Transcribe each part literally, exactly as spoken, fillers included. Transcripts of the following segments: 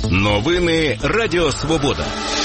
Новини Радіо Свобода.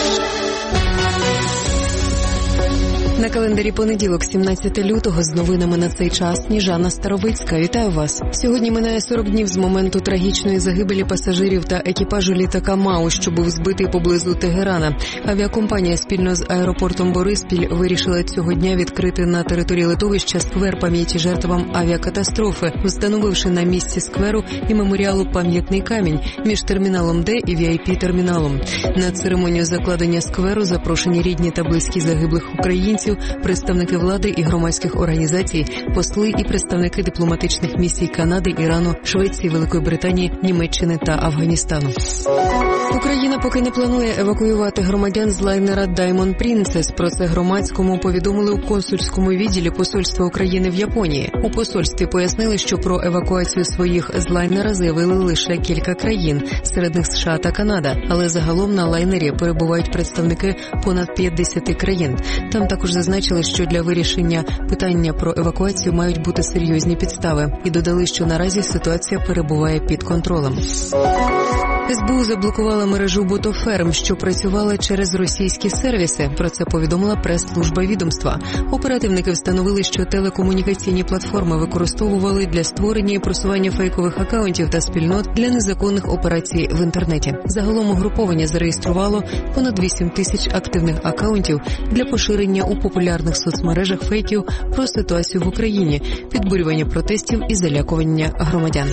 На календарі понеділок, сімнадцяте лютого, з новинами на цей час Сніжана Старовицька. Вітаю вас. Сьогодні минає сорок днів з моменту трагічної загибелі пасажирів та екіпажу літака МАУ, що був збитий поблизу Тегерана. Авіакомпанія спільно з аеропортом Бориспіль вирішила цього дня відкрити на території литовища сквер пам'яті жертвам авіакатастрофи, встановивши на місці скверу і меморіалу пам'ятний камінь між терміналом Д і ві ай пі-терміналом. На церемонію закладення скверу запрошені рідні та близькі загиблих українців, представники влади і громадських організацій, посли і представники дипломатичних місій Канади, Ірану, Швеції, Великої Британії, Німеччини та Афганістану. Україна поки не планує евакуювати громадян з лайнера Diamond Princess. Про це громадському повідомили у консульському відділі посольства України в Японії. У посольстві пояснили, що про евакуацію своїх з лайнера заявили лише кілька країн, серед них США та Канада. Але загалом на лайнері перебувають представники понад п'ятдесят країн. Там також зазначили, що для вирішення питання про евакуацію мають бути серйозні підстави. І додали, що наразі ситуація перебуває під контролем. ес бе у заблокувала мережу ботоферм, що працювала через російські сервіси. Про це повідомила прес-служба відомства. Оперативники встановили, що телекомунікаційні платформи використовували для створення і просування фейкових акаунтів та спільнот для незаконних операцій в інтернеті. Загалом угруповання зареєструвало понад вісім тисяч активних акаунтів для поширення у популярних соцмережах фейків про ситуацію в Україні, підбурювання протестів і залякування громадян.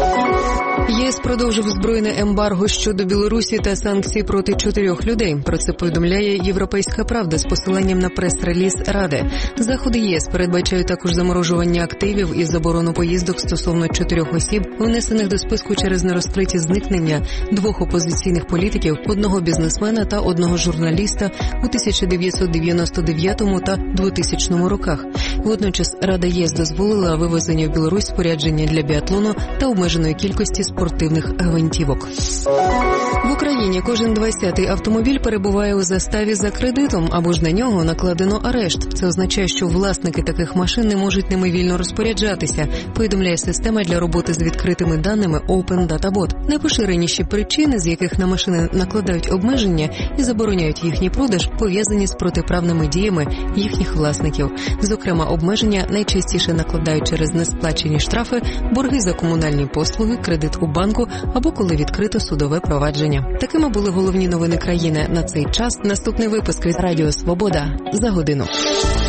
ЄС продовжив збройне ембарго щодо Білорусі та санкції проти чотирьох людей. Про це повідомляє «Європейська правда» з посиланням на прес-реліз Ради. Заходи ЄС передбачають також заморожування активів і заборону поїздок стосовно чотирьох осіб, внесених до списку через нерозкриті зникнення двох опозиційних політиків, одного бізнесмена та одного журналіста у тисяча дев'ятсот дев'яносто дев'ятому та двохтисячному роках. Водночас Рада ЄС дозволила вивезення в Білорусь спорядження для біатлону та обмеженої кількості спортивних гвинтівок. В Україні кожен двадцятий автомобіль перебуває у заставі за кредитом, або ж на нього накладено арешт. Це означає, що власники таких машин не можуть ними вільно розпоряджатися, повідомляє система для роботи з відкритими даними Open Data Bot. Найпоширеніші причини, з яких на машини накладають обмеження і забороняють їхній продаж, пов'язані з протиправними діями їхніх власників. Зокрема, обмеження найчастіше накладають через несплачені штрафи, борги за комунальні послуги, кредит у банку або коли відкрито судове провадження. Такими були головні новини країни на цей час. Наступний випуск від Радіо Свобода за годину.